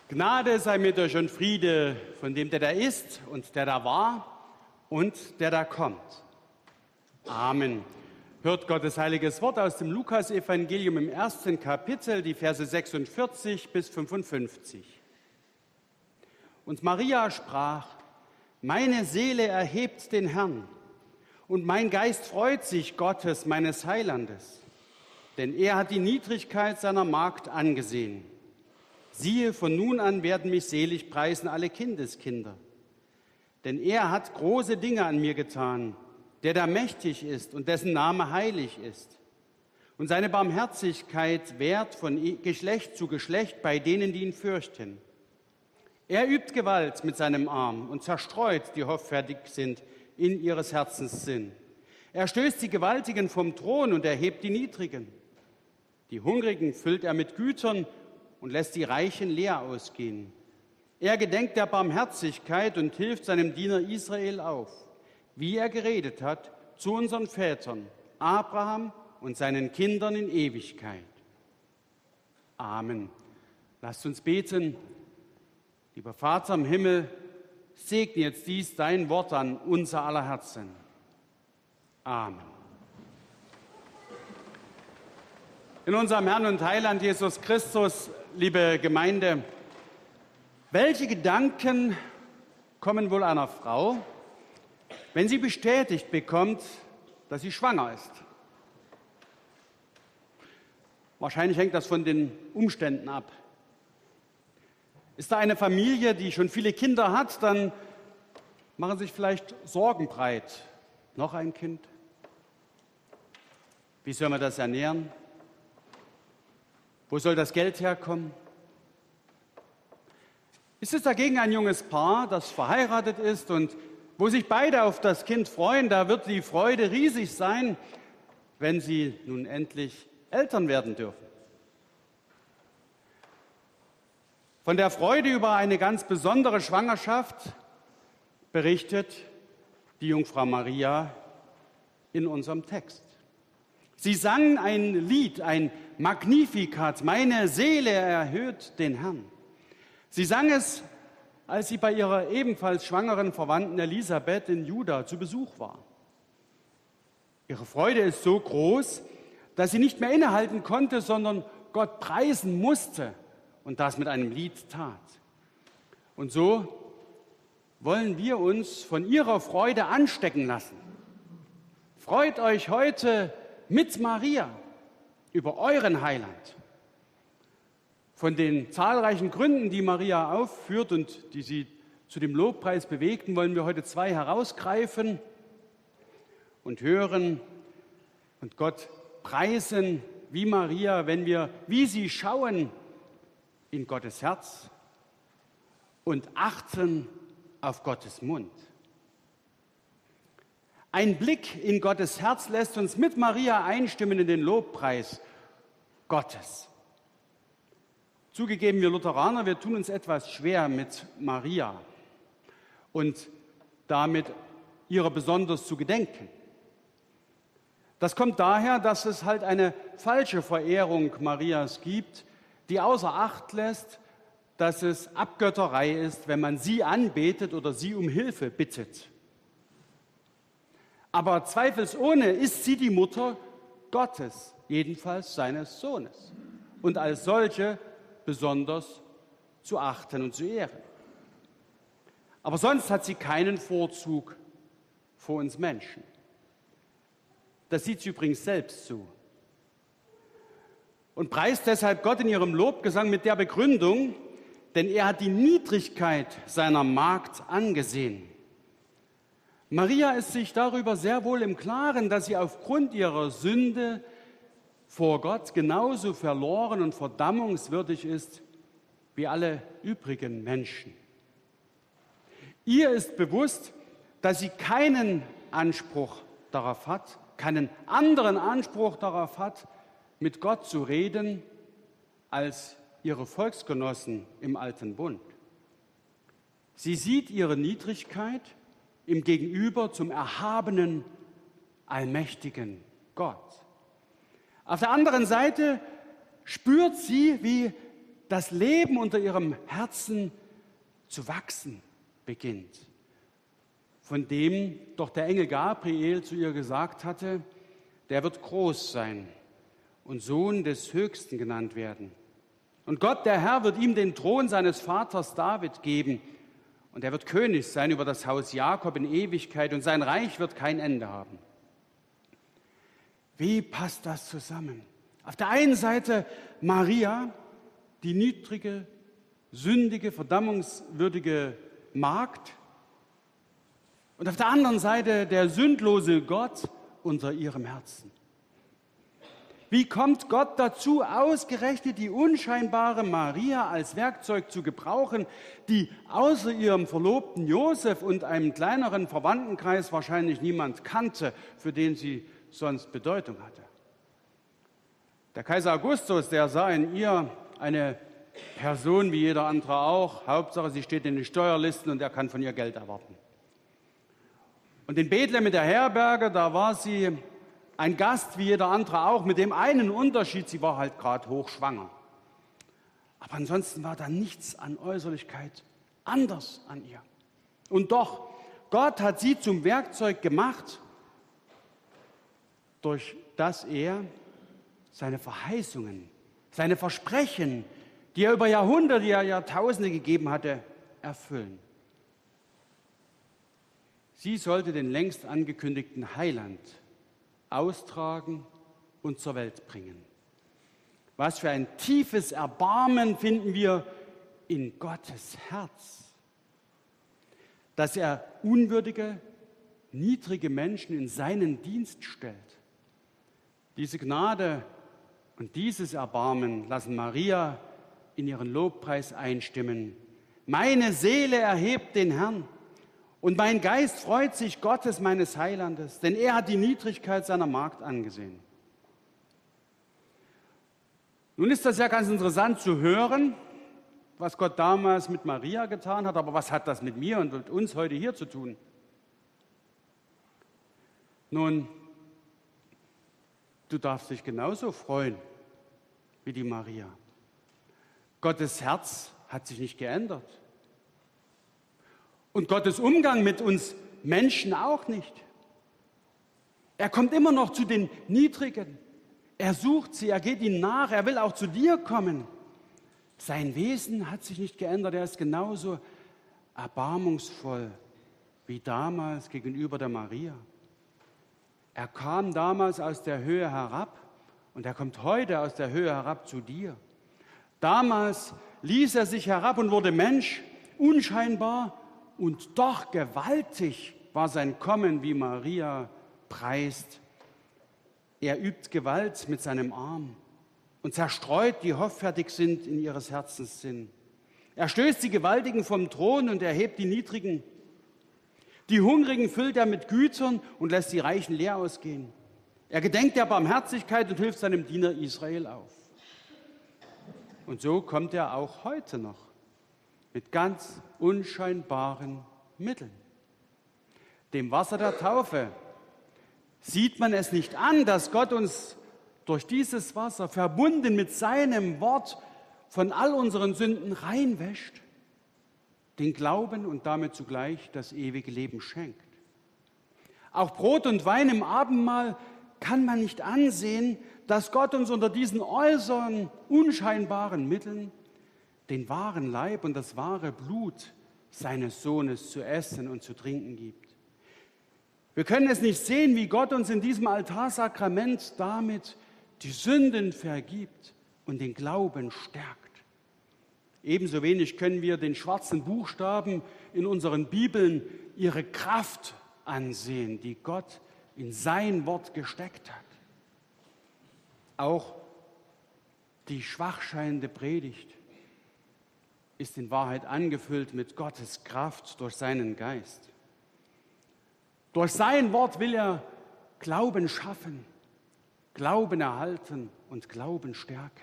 Gnade sei mit euch und Friede von dem, der da ist und der da war und der da kommt. Amen. Hört Gottes heiliges Wort aus dem Lukas-Evangelium im 1. Kapitel, die Verse 46 bis 55. Und Maria sprach: Meine Seele erhebt den Herrn, und mein Geist freut sich Gottes, meines Heilandes. Denn er hat die Niedrigkeit seiner Magd angesehen. Siehe, von nun an werden mich selig preisen alle Kindeskinder. Denn er hat große Dinge an mir getan, der da mächtig ist und dessen Name heilig ist. Und seine Barmherzigkeit währt von Geschlecht zu Geschlecht bei denen, die ihn fürchten. Er übt Gewalt mit seinem Arm und zerstreut, die hoffärtig sind in ihres Herzens Sinn. Er stößt die Gewaltigen vom Thron und erhebt die Niedrigen. Die Hungrigen füllt er mit Gütern und lässt die Reichen leer ausgehen. Er gedenkt der Barmherzigkeit und hilft seinem Diener Israel auf, wie er geredet hat zu unseren Vätern, Abraham und seinen Kindern in Ewigkeit. Amen. Lasst uns beten. Lieber Vater im Himmel, segne jetzt dies dein Wort an unser aller Herzen. Amen. In unserem Herrn und Heiland Jesus Christus, liebe Gemeinde, welche Gedanken kommen wohl einer Frau, wenn sie bestätigt bekommt, dass sie schwanger ist? Wahrscheinlich hängt das von den Umständen ab. Ist da eine Familie, die schon viele Kinder hat, dann machen sich vielleicht Sorgen breit. Noch ein Kind? Wie soll man das ernähren? Wo soll das Geld herkommen? Ist es dagegen ein junges Paar, das verheiratet ist und wo sich beide auf das Kind freuen, da wird die Freude riesig sein, wenn sie nun endlich Eltern werden dürfen. Von der Freude über eine ganz besondere Schwangerschaft berichtet die Jungfrau Maria in unserem Text. Sie sang ein Lied, ein Magnificat, meine Seele erhöht den Herrn. Sie sang es, als sie bei ihrer ebenfalls schwangeren Verwandten Elisabeth in Juda zu Besuch war. Ihre Freude ist so groß, dass sie nicht mehr innehalten konnte, sondern Gott preisen musste und das mit einem Lied tat. Und so wollen wir uns von ihrer Freude anstecken lassen. Freut euch heute mit Maria über euren Heiland. Von den zahlreichen Gründen, die Maria aufführt und die sie zu dem Lobpreis bewegten, wollen wir heute zwei herausgreifen und hören und Gott preisen wie Maria, wenn wir wie sie schauen in Gottes Herz und achten auf Gottes Mund. Ein Blick in Gottes Herz lässt uns mit Maria einstimmen in den Lobpreis Gottes. Zugegeben, wir Lutheraner, wir tun uns etwas schwer mit Maria und damit ihrer besonders zu gedenken. Das kommt daher, dass es halt eine falsche Verehrung Marias gibt, die außer Acht lässt, dass es Abgötterei ist, wenn man sie anbetet oder sie um Hilfe bittet. Aber zweifelsohne ist sie die Mutter Gottes, jedenfalls seines Sohnes, und als solche besonders zu achten und zu ehren. Aber sonst hat sie keinen Vorzug vor uns Menschen. Das sieht sie übrigens selbst so. Und preist deshalb Gott in ihrem Lobgesang mit der Begründung, denn er hat die Niedrigkeit seiner Magd angesehen. Maria ist sich darüber sehr wohl im Klaren, dass sie aufgrund ihrer Sünde vor Gott genauso verloren und verdammungswürdig ist wie alle übrigen Menschen. Ihr ist bewusst, dass sie keinen Anspruch darauf hat, keinen anderen Anspruch darauf hat, mit Gott zu reden, als ihre Volksgenossen im Alten Bund. Sie sieht ihre Niedrigkeit im Gegenüber zum erhabenen, allmächtigen Gott. Auf der anderen Seite spürt sie, wie das Leben unter ihrem Herzen zu wachsen beginnt, von dem doch der Engel Gabriel zu ihr gesagt hatte, der wird groß sein und Sohn des Höchsten genannt werden. Und Gott, der Herr, wird ihm den Thron seines Vaters David geben. Und er wird König sein über das Haus Jakob in Ewigkeit und sein Reich wird kein Ende haben. Wie passt das zusammen? Auf der einen Seite Maria, die niedrige, sündige, verdammungswürdige Magd. Und auf der anderen Seite der sündlose Gott unter ihrem Herzen. Wie kommt Gott dazu, ausgerechnet die unscheinbare Maria als Werkzeug zu gebrauchen, die außer ihrem Verlobten Josef und einem kleineren Verwandtenkreis wahrscheinlich niemand kannte, für den sie sonst Bedeutung hatte? Der Kaiser Augustus, der sah in ihr eine Person wie jeder andere auch. Hauptsache, sie steht in den Steuerlisten und er kann von ihr Geld erwarten. Und in Bethlehem mit der Herberge, da war sie ein Gast wie jeder andere auch, mit dem einen Unterschied, sie war halt gerade hochschwanger. Aber ansonsten war da nichts an Äußerlichkeit anders an ihr. Und doch, Gott hat sie zum Werkzeug gemacht, durch das er seine Verheißungen, seine Versprechen, die er über Jahrhunderte, ja Jahrtausende gegeben hatte, erfüllen. Sie sollte den längst angekündigten Heiland austragen und zur Welt bringen. Was für ein tiefes Erbarmen finden wir in Gottes Herz, dass er unwürdige, niedrige Menschen in seinen Dienst stellt. Diese Gnade und dieses Erbarmen lassen Maria in ihren Lobpreis einstimmen. Meine Seele erhebt den Herrn. Und mein Geist freut sich Gottes, meines Heilandes, denn er hat die Niedrigkeit seiner Magd angesehen. Nun ist das ja ganz interessant zu hören, was Gott damals mit Maria getan hat, aber was hat das mit mir und mit uns heute hier zu tun? Nun, du darfst dich genauso freuen wie die Maria. Gottes Herz hat sich nicht geändert. Und Gottes Umgang mit uns Menschen auch nicht. Er kommt immer noch zu den Niedrigen. Er sucht sie, er geht ihnen nach, er will auch zu dir kommen. Sein Wesen hat sich nicht geändert, er ist genauso erbarmungsvoll wie damals gegenüber der Maria. Er kam damals aus der Höhe herab und er kommt heute aus der Höhe herab zu dir. Damals ließ er sich herab und wurde Mensch, unscheinbar, und doch gewaltig war sein Kommen, wie Maria preist. Er übt Gewalt mit seinem Arm und zerstreut, die hoffärtig sind in ihres Herzens Sinn. Er stößt die Gewaltigen vom Thron und erhebt die Niedrigen. Die Hungrigen füllt er mit Gütern und lässt die Reichen leer ausgehen. Er gedenkt der Barmherzigkeit und hilft seinem Diener Israel auf. Und so kommt er auch heute noch mit ganz unscheinbaren Mitteln. Dem Wasser der Taufe sieht man es nicht an, dass Gott uns durch dieses Wasser, verbunden mit seinem Wort, von all unseren Sünden reinwäscht, den Glauben und damit zugleich das ewige Leben schenkt. Auch Brot und Wein im Abendmahl kann man nicht ansehen, dass Gott uns unter diesen äußeren, unscheinbaren Mitteln den wahren Leib und das wahre Blut seines Sohnes zu essen und zu trinken gibt. Wir können es nicht sehen, wie Gott uns in diesem Altarsakrament damit die Sünden vergibt und den Glauben stärkt. Ebenso wenig können wir den schwarzen Buchstaben in unseren Bibeln ihre Kraft ansehen, die Gott in sein Wort gesteckt hat. Auch die schwachscheinende Predigt ist in Wahrheit angefüllt mit Gottes Kraft durch seinen Geist. Durch sein Wort will er Glauben schaffen, Glauben erhalten und Glauben stärken.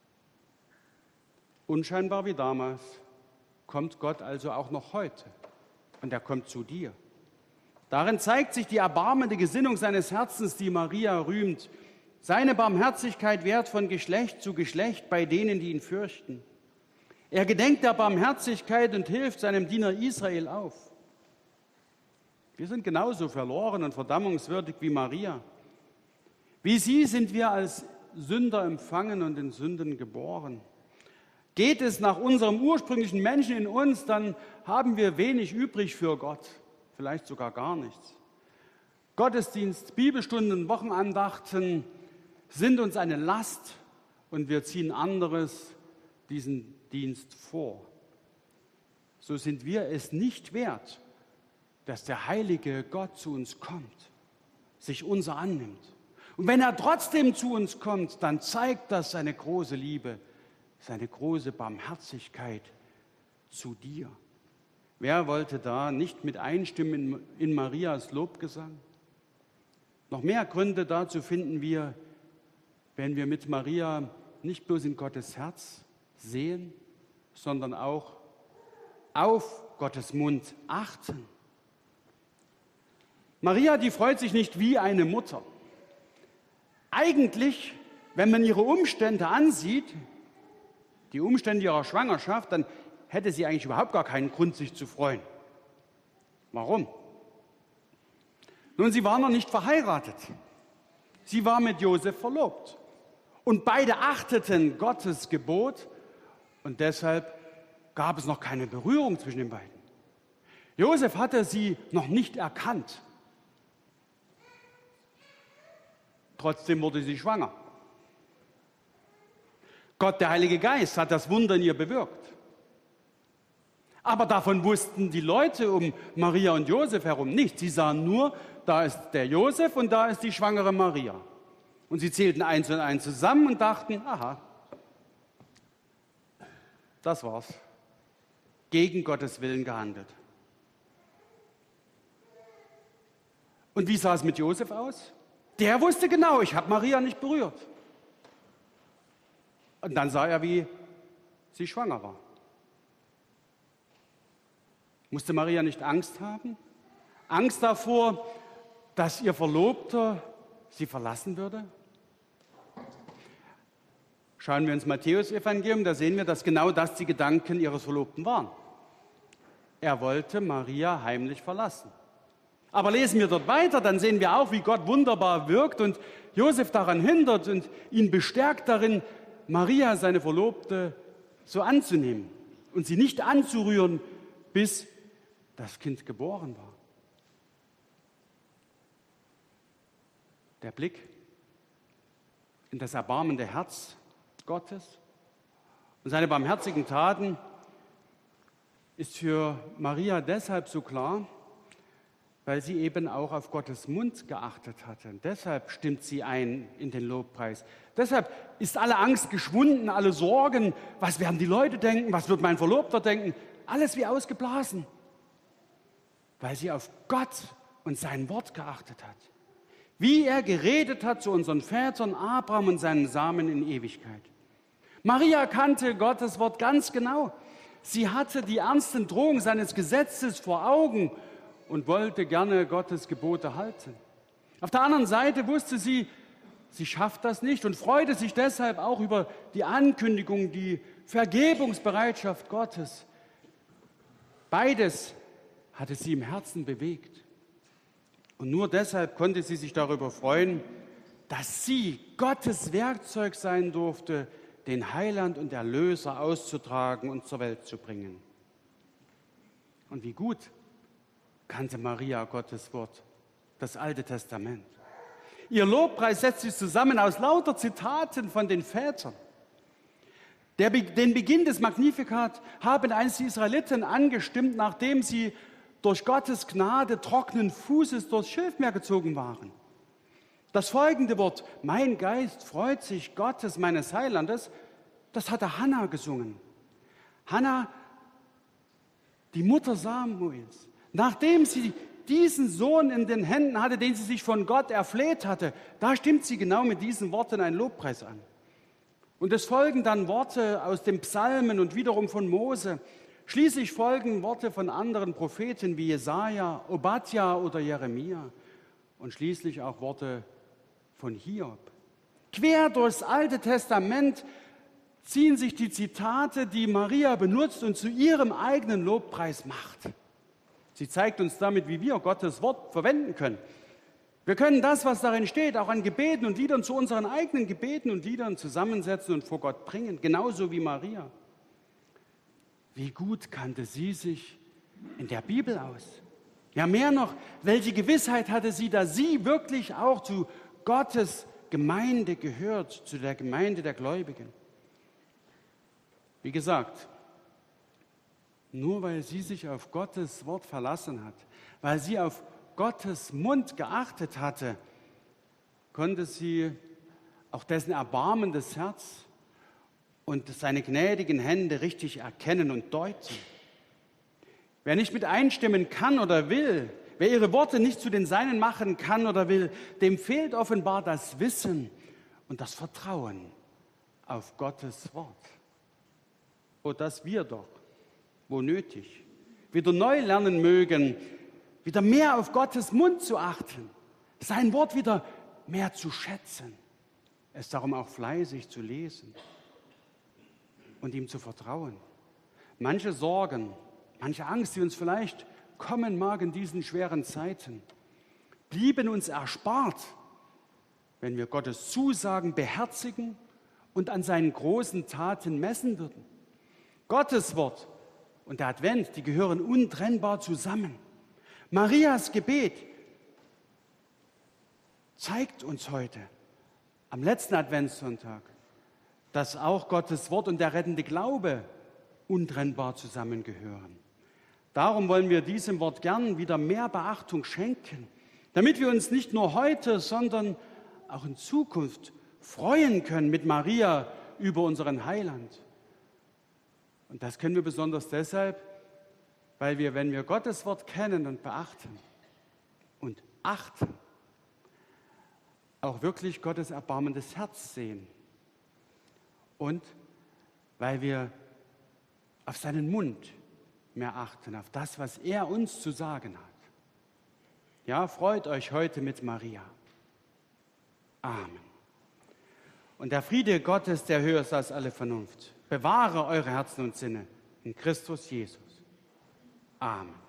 Unscheinbar wie damals kommt Gott also auch noch heute und er kommt zu dir. Darin zeigt sich die erbarmende Gesinnung seines Herzens, die Maria rühmt. Seine Barmherzigkeit währt von Geschlecht zu Geschlecht bei denen, die ihn fürchten. Er gedenkt der Barmherzigkeit und hilft seinem Diener Israel auf. Wir sind genauso verloren und verdammungswürdig wie Maria. Wie sie sind wir als Sünder empfangen und in Sünden geboren. Geht es nach unserem ursprünglichen Menschen in uns, dann haben wir wenig übrig für Gott, vielleicht sogar gar nichts. Gottesdienst, Bibelstunden, Wochenandachten sind uns eine Last und wir ziehen anderes diesen Dienst vor. So sind wir es nicht wert, dass der heilige Gott zu uns kommt, sich unser annimmt. Und wenn er trotzdem zu uns kommt, dann zeigt das seine große Liebe, seine große Barmherzigkeit zu dir. Wer wollte da nicht mit einstimmen in Marias Lobgesang? Noch mehr Gründe dazu finden wir, wenn wir mit Maria nicht bloß in Gottes Herz sehen, sondern auch auf Gottes Mund achten. Maria, die freut sich nicht wie eine Mutter. Eigentlich, wenn man ihre Umstände ansieht, die Umstände ihrer Schwangerschaft, dann hätte sie eigentlich überhaupt gar keinen Grund, sich zu freuen. Warum? Nun, sie war noch nicht verheiratet. Sie war mit Josef verlobt. Und beide achteten Gottes Gebot und deshalb gab es noch keine Berührung zwischen den beiden. Josef hatte sie noch nicht erkannt. Trotzdem wurde sie schwanger. Gott, der Heilige Geist, hat das Wunder in ihr bewirkt. Aber davon wussten die Leute um Maria und Josef herum nichts. Sie sahen nur, da ist der Josef und da ist die schwangere Maria. Und sie zählten eins und eins zusammen und dachten, aha, das war's. Gegen Gottes Willen gehandelt. Und wie sah es mit Josef aus? Der wusste genau, ich habe Maria nicht berührt. Und dann sah er, wie sie schwanger war. Musste Maria nicht Angst haben? Angst davor, dass ihr Verlobter sie verlassen würde? Schauen wir ins Matthäus-Evangelium, da sehen wir, dass genau das die Gedanken ihres Verlobten waren. Er wollte Maria heimlich verlassen. Aber lesen wir dort weiter, dann sehen wir auch, wie Gott wunderbar wirkt und Josef daran hindert und ihn bestärkt darin, Maria, seine Verlobte, so anzunehmen und sie nicht anzurühren, bis das Kind geboren war. Der Blick in das erbarmende Herz Gottes und seine barmherzigen Taten ist für Maria deshalb so klar, weil sie eben auch auf Gottes Mund geachtet hatte. Und deshalb stimmt sie ein in den Lobpreis. Deshalb ist alle Angst geschwunden, alle Sorgen, was werden die Leute denken, was wird mein Verlobter denken, alles wie ausgeblasen, weil sie auf Gott und sein Wort geachtet hat. Wie er geredet hat zu unseren Vätern, Abraham und seinen Samen in Ewigkeit. Maria kannte Gottes Wort ganz genau. Sie hatte die ernsten Drohungen seines Gesetzes vor Augen und wollte gerne Gottes Gebote halten. Auf der anderen Seite wusste sie, sie schafft das nicht und freute sich deshalb auch über die Ankündigung, die Vergebungsbereitschaft Gottes. Beides hatte sie im Herzen bewegt. Und nur deshalb konnte sie sich darüber freuen, dass sie Gottes Werkzeug sein durfte, den Heiland und Erlöser auszutragen und zur Welt zu bringen. Und wie gut kannte Maria Gottes Wort, das Alte Testament. Ihr Lobpreis setzt sich zusammen aus lauter Zitaten von den Vätern. Den Beginn des Magnificat haben einst die Israeliten angestimmt, nachdem sie durch Gottes Gnade trockenen Fußes durchs Schilfmeer gezogen waren. Das folgende Wort, mein Geist freut sich Gottes, meines Heilandes, das hatte Hannah gesungen. Hannah, die Mutter Samuels, nachdem sie diesen Sohn in den Händen hatte, den sie sich von Gott erfleht hatte, da stimmt sie genau mit diesen Worten einen Lobpreis an. Und es folgen dann Worte aus den Psalmen und wiederum von Mose. Schließlich folgen Worte von anderen Propheten wie Jesaja, Obadja oder Jeremia und schließlich auch Worte von Hiob. Quer durchs Alte Testament ziehen sich die Zitate, die Maria benutzt und zu ihrem eigenen Lobpreis macht. Sie zeigt uns damit, wie wir Gottes Wort verwenden können. Wir können das, was darin steht, auch an Gebeten und Liedern zu unseren eigenen Gebeten und Liedern zusammensetzen und vor Gott bringen, genauso wie Maria. Wie gut kannte sie sich in der Bibel aus? Ja, mehr noch, welche Gewissheit hatte sie, dass sie wirklich auch zu Gottes Gemeinde gehört, zu der Gemeinde der Gläubigen? Wie gesagt, nur weil sie sich auf Gottes Wort verlassen hat, weil sie auf Gottes Mund geachtet hatte, konnte sie auch dessen erbarmendes Herz und seine gnädigen Hände richtig erkennen und deuten. Wer nicht mit einstimmen kann oder will, wer ihre Worte nicht zu den Seinen machen kann oder will, dem fehlt offenbar das Wissen und das Vertrauen auf Gottes Wort. Oh, dass wir doch, wo nötig, wieder neu lernen mögen, wieder mehr auf Gottes Mund zu achten, sein Wort wieder mehr zu schätzen, es darum auch fleißig zu lesen und ihm zu vertrauen. Manche Sorgen, manche Angst, die uns vielleicht kommen mag in diesen schweren Zeiten, blieben uns erspart, wenn wir Gottes Zusagen beherzigen und an seinen großen Taten messen würden. Gottes Wort und der Advent, die gehören untrennbar zusammen. Marias Gebet zeigt uns heute, am letzten Adventssonntag, dass auch Gottes Wort und der rettende Glaube untrennbar zusammengehören. Darum wollen wir diesem Wort gern wieder mehr Beachtung schenken, damit wir uns nicht nur heute, sondern auch in Zukunft freuen können mit Maria über unseren Heiland. Und das können wir besonders deshalb, weil wir, wenn wir Gottes Wort kennen und beachten und achten, auch wirklich Gottes erbarmendes Herz sehen. Und weil wir auf seinen Mund mehr achten, auf das, was er uns zu sagen hat. Ja, freut euch heute mit Maria. Amen. Und der Friede Gottes, der höher ist als alle Vernunft, bewahre eure Herzen und Sinne in Christus Jesus. Amen.